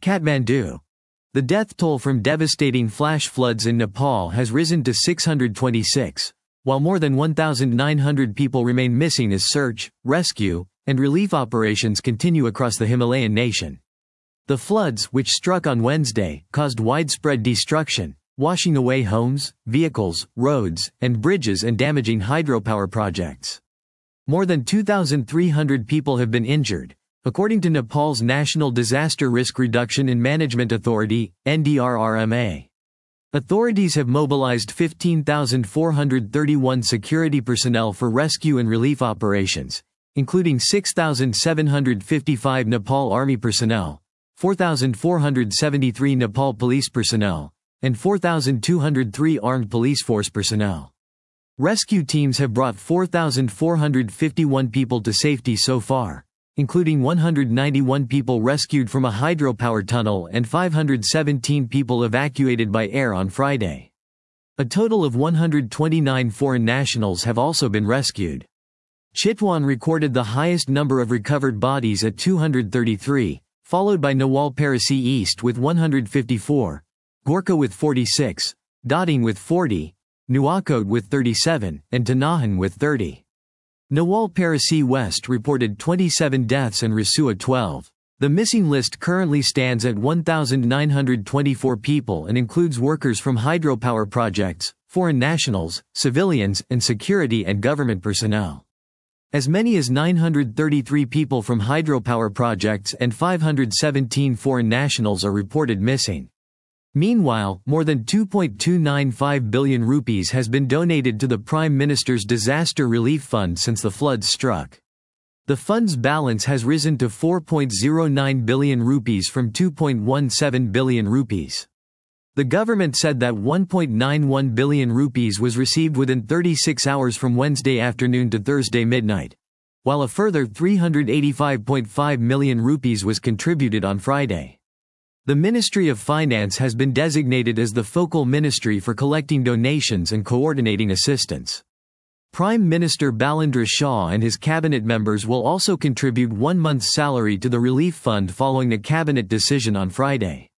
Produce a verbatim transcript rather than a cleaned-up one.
Kathmandu. The death toll from devastating flash floods in Nepal has risen to six hundred twenty-six, while more than one thousand nine hundred people remain missing as search, rescue, and relief operations continue across the Himalayan nation. The floods, which struck on Wednesday, caused widespread destruction, washing away homes, vehicles, roads, and bridges and damaging hydropower projects. More than two thousand three hundred people have been injured, according to Nepal's National Disaster Risk Reduction and Management Authority, N D R R M A. Authorities have mobilized fifteen thousand four hundred thirty-one security personnel for rescue and relief operations, including six thousand seven hundred fifty-five Nepal Army personnel, four thousand four hundred seventy-three Nepal Police personnel, and four thousand two hundred three Armed Police Force personnel. Rescue teams have brought four thousand four hundred fifty-one people to safety so far, including one hundred ninety-one people rescued from a hydropower tunnel and five hundred seventeen people evacuated by air on Friday. A total of one hundred twenty-nine foreign nationals have also been rescued. Chitwan recorded the highest number of recovered bodies at two hundred thirty-three, followed by Nawalparasi East with one hundred fifty-four, Gorkha with forty-six, Dading with forty, Nuwakot with thirty-seven, and Tanahan with thirty. Nawalparasi West reported twenty-seven deaths and Rasua twelve. The missing list currently stands at one thousand nine hundred twenty-four people and includes workers from hydropower projects, foreign nationals, civilians, and security and government personnel. As many as nine hundred thirty-three people from hydropower projects and five hundred seventeen foreign nationals are reported missing. Meanwhile, more than two point two nine five billion rupees has been donated to the Prime Minister's Disaster Relief Fund since the floods struck. The fund's balance has risen to four point zero nine billion rupees from two point one seven billion rupees. The government said that one point nine one billion rupees was received within thirty-six hours from Wednesday afternoon to Thursday midnight, while a further three hundred eighty-five point five million rupees was contributed on Friday. The Ministry of Finance has been designated as the focal ministry for collecting donations and coordinating assistance. Prime Minister Balendra Shah and his cabinet members will also contribute one month's salary to the relief fund following a cabinet decision on Friday.